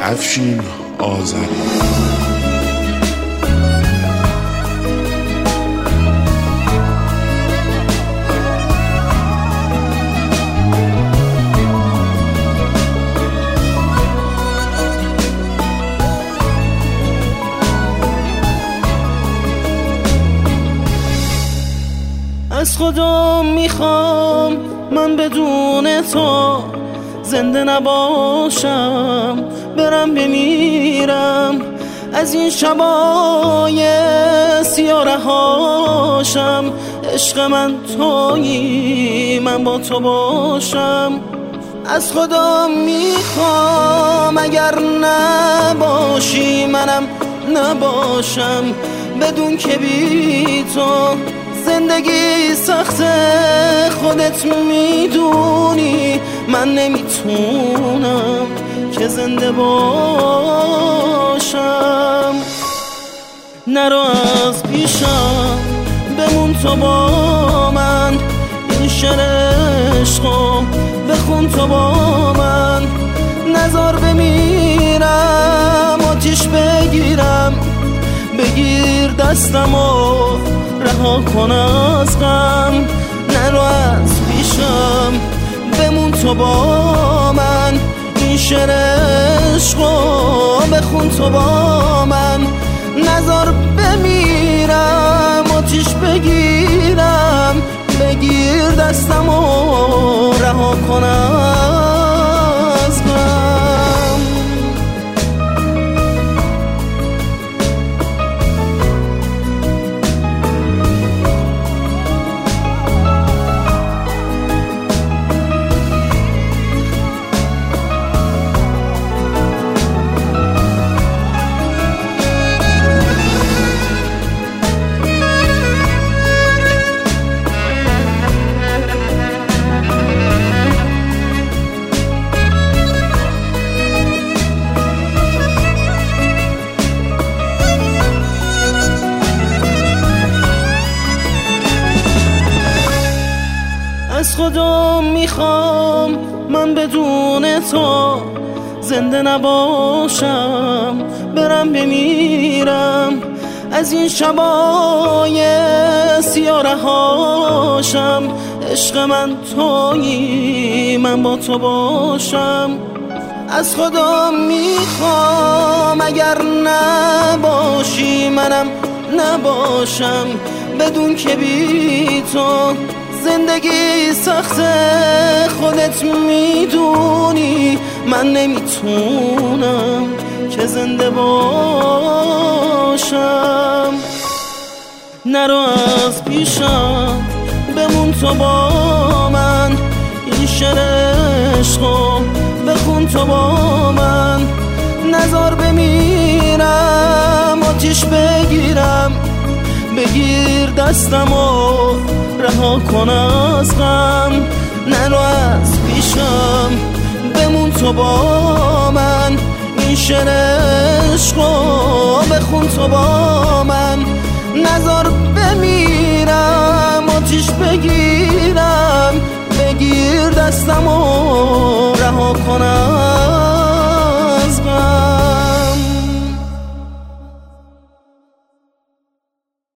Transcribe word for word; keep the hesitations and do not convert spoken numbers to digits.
افشین آذری. از خدا میخوام من بدون تو زنده نباشم، برم بمیرم از این شبای سیاه رهاشم. عشق من تویی من با تو باشم. از خدا میخوام اگر نباشی منم نباشم، بدون که بی تو زندگی سخته. خودت میدونی من نمیتونم که زنده باشم. نرو از پیشم بمون تو با من، این شعر عشقو بخون تو با من. نزار بمیرم آتیش بگیرم، بگیر دستمو رها کن از غم. نرو از پیشم بمون تو با من، این شعر عشقو بخون تو با من. نزار بمیرم آتیش بگیرم، بگیر دستمو رها کن از غم. از خدا میخوام من بدون تو زنده نباشم، برم بمیرم از این شبای سیاه رهاشم. عشق من تویی من با تو باشم. از خدا میخوام اگر نباشی منم نباشم، بدون که بی تو زندگی سخته. خودت میدونی من نمیتونم که زنده باشم. نرو از پیشم بمون تو با من، این شعر عشقو بخون تو با من. نزار بمیرم آتیش بگیرم، بگیر دستمو رها کن از غم. نرو از پیشم بمون تو با من، این شعر عشقو بخون تو با من. نزار بمیرم آتیش بگیرم، بگیر دستمو رها کن